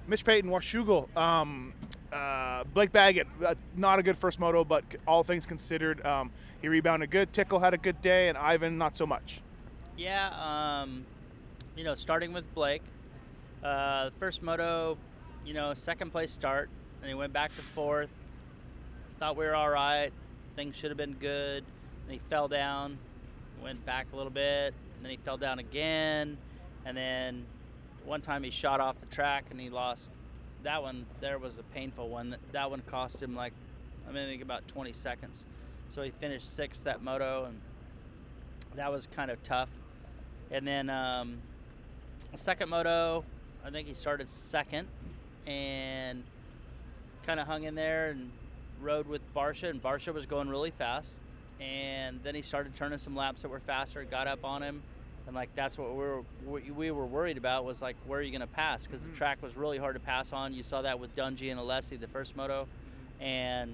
Mitch Payton, Washougal. Blake Baggett, not a good first moto, but all things considered, he rebounded good. Tickle had a good day, and Ivan not so much. Yeah, starting with Blake, the first moto, second place start, and he went back to fourth. Thought we were all right. Things should have been good. And he fell down, went back a little bit, and then he fell down again. And then one time he shot off the track and he lost. That one there was a painful one. That one cost him I think about 20 seconds. So he finished sixth that moto, and that was kind of tough. And then the second moto, I think he started second and kind of hung in there and rode with Barcia, and Barcia was going really fast. And then he started turning some laps that were faster, got up on him, and that's what we were worried about, was where are you going to pass? Because the track was really hard to pass on. You saw that with Dungey and Alessi the first moto, and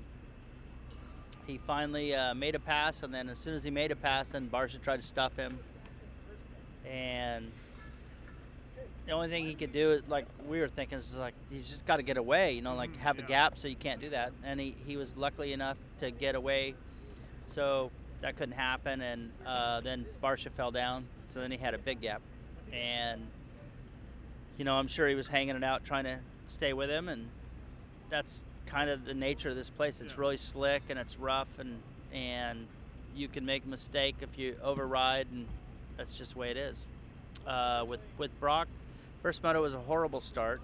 he finally made a pass. And then as soon as he made a pass, then Barcia tried to stuff him, and the only thing he could do is we were thinking is he's just got to get away, have a gap, so you can't do that. And he was lucky enough to get away, so that couldn't happen. And then Barcia fell down, so then he had a big gap. And I'm sure he was hanging it out, trying to stay with him. And that's kind of the nature of this place. It's really slick and it's rough, and you can make a mistake if you override, and that's just the way it is. With Brock, first moto was a horrible start,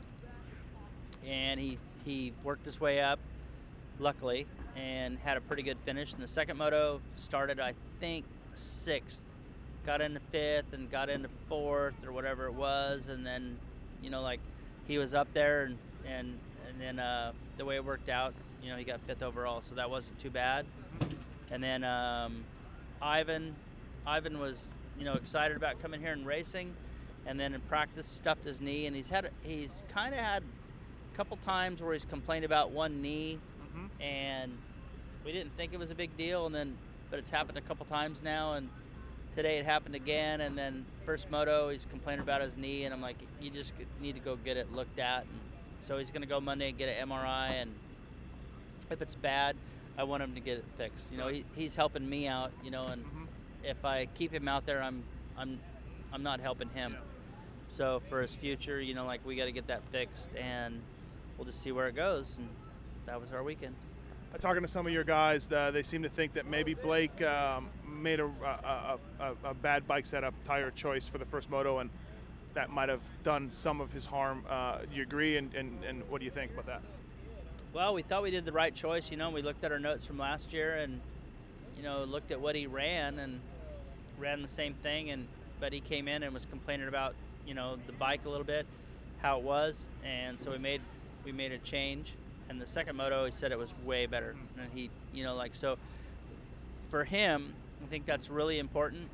and he worked his way up, luckily, and had a pretty good finish. And the second moto started, I think, sixth, got into fifth and got into fourth or whatever it was, and then he was up there, and then the way it worked out, he got fifth overall, so that wasn't too bad. And then Ivan was excited about coming here and racing, and then in practice stuffed his knee, and he's kind of had a couple times where he's complained about one knee, and we didn't think it was a big deal, but it's happened a couple times now, and today it happened again. And then first moto he's complaining about his knee, and I'm like, you just need to go get it looked at. And so he's going to go Monday and get an MRI, and if it's bad, I want him to get it fixed. He's helping me out, and if I keep him out there, I'm not helping him. So for his future, we got to get that fixed, and we'll just see where it goes. And that was our weekend. Talking to some of your guys, they seem to think that maybe Blake made a bad bike setup, tire choice for the first moto, and that might have done some of his harm. Do you agree? And what do you think about that? Well, we thought we did the right choice. We looked at our notes from last year, and looked at what he ran, and ran the same thing. But he came in and was complaining about the bike a little bit, how it was, and so we made a change. And the second moto, he said it was way better, and he so for him, I think that's really important.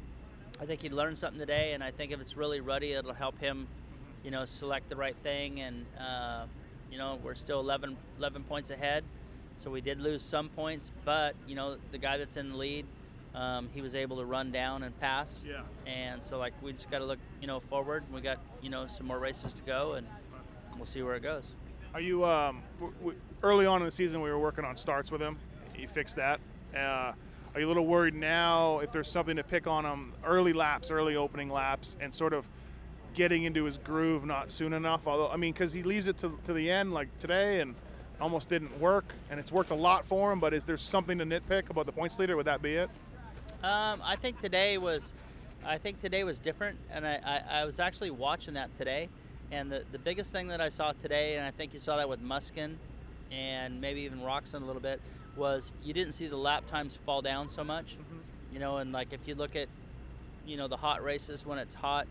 I think he learned something today, and I think if it's really ruddy, it'll help him select the right thing. And we're still 11 points ahead, so we did lose some points, but the guy that's in the lead, he was able to run down and pass. Yeah. And so we just got to look forward. We got some more races to go, and we'll see where it goes. Are you early on in the season we were working on starts with him? You fixed that. Are you a little worried now if there's something to pick on him early opening laps, and sort of getting into his groove not soon enough? Although because he leaves it to the end like today, and almost didn't work, and it's worked a lot for him. But is there something to nitpick about the points leader? Would that be it? I think today was different, and I was actually watching that today. And the biggest thing that I saw today, and I think you saw that with Muskin and maybe even Roczen a little bit, was you didn't see the lap times fall down so much. And if you look at, the hot races, when it's hot,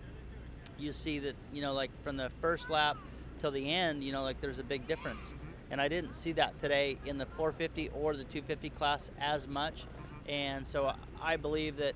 you see that, from the first lap till the end, there's a big difference. And I didn't see that today in the 450 or the 250 class as much. And so I believe that,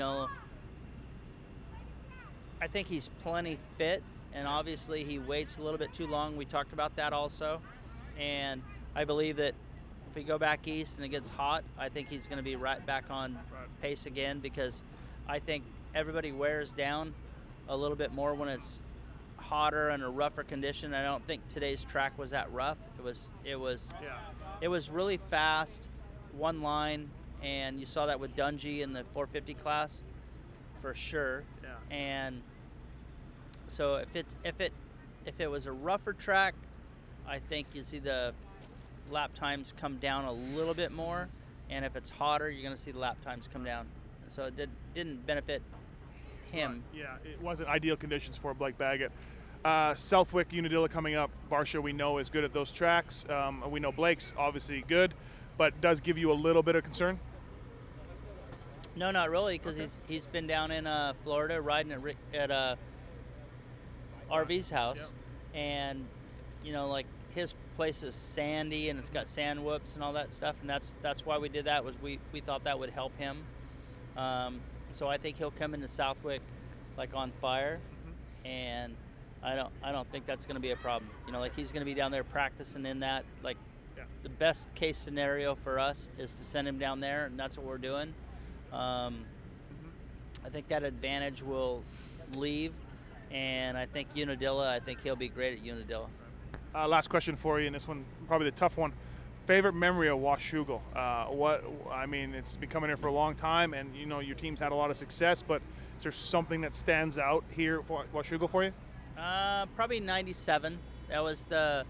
I think he's plenty fit. And obviously he waits a little bit too long. We talked about that also. And I believe that if we go back east and it gets hot, I think he's going to be right back on pace again, because I think everybody wears down a little bit more when it's hotter and a rougher condition. I don't think today's track was that rough. It was really fast, one line, and you saw that with Dungey in the 450 class, for sure. Yeah. And so if it was a rougher track, I think you see the lap times come down a little bit more, and if it's hotter, you're going to see the lap times come down. So it didn't benefit him. Right. Yeah, it wasn't ideal conditions for Blake Baggett. Southwick, Unadilla coming up. Barcia, we know, is good at those tracks. We know Blake's obviously good, but does give you a little bit of concern? No, not really, because he's been down in Florida riding at RV's house, Yep. and like his place is sandy and it's got sand whoops and all that stuff, and that's why we did that. Was we thought that would help him. So I think he'll come into Southwick like on fire, and I don't think that's going to be a problem. Like he's going to be down there practicing in that. Like the best case scenario for us is to send him down there, and that's what we're doing. I think that advantage will leave, and I think Unadilla, I think he'll be great at Unadilla. Last question for you, and this one probably the tough one. Favorite memory of Washougal? It's been coming here for a long time, and your team's had a lot of success, but is there something that stands out here for Washougal for you? Probably 97. That was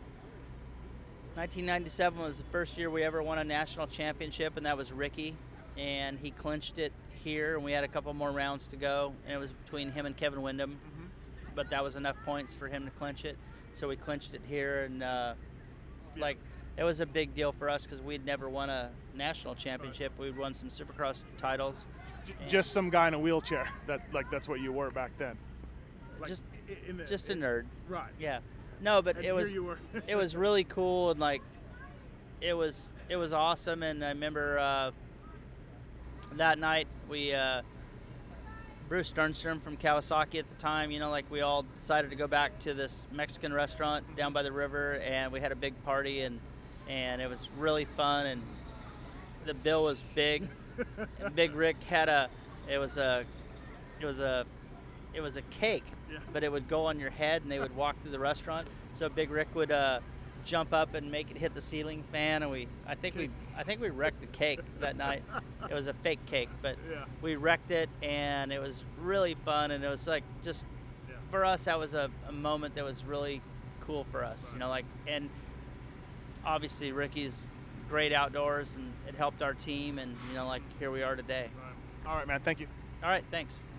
1997 was the first year we ever won a national championship, and that was Ricky, and he clinched it here, and we had a couple more rounds to go, and it was between him and Kevin Windham, but that was enough points for him to clinch it, so we clinched it here, and it was a big deal for us because we'd never won a national championship. We'd won some Supercross titles. Just some guy in a wheelchair. That's what you were back then. Just a nerd. Right. Yeah. No, but it was here you were. it was really cool, and it was awesome. And I remember that night Bruce Sternstrom from Kawasaki at the time, we all decided to go back to this Mexican restaurant down by the river, and we had a big party, and it was really fun, and the bill was big. And Big Rick had it was a cake, but it would go on your head, and they would walk through the restaurant. So Big Rick would jump up and make it hit the ceiling fan, and I think we wrecked the cake that night. It was a fake cake, but we wrecked it, and it was really fun, and it was for us that was a moment that was really cool for us, and obviously Ricky's great outdoors, and it helped our team, and here we are today. All right, man, thank you. All right, thanks.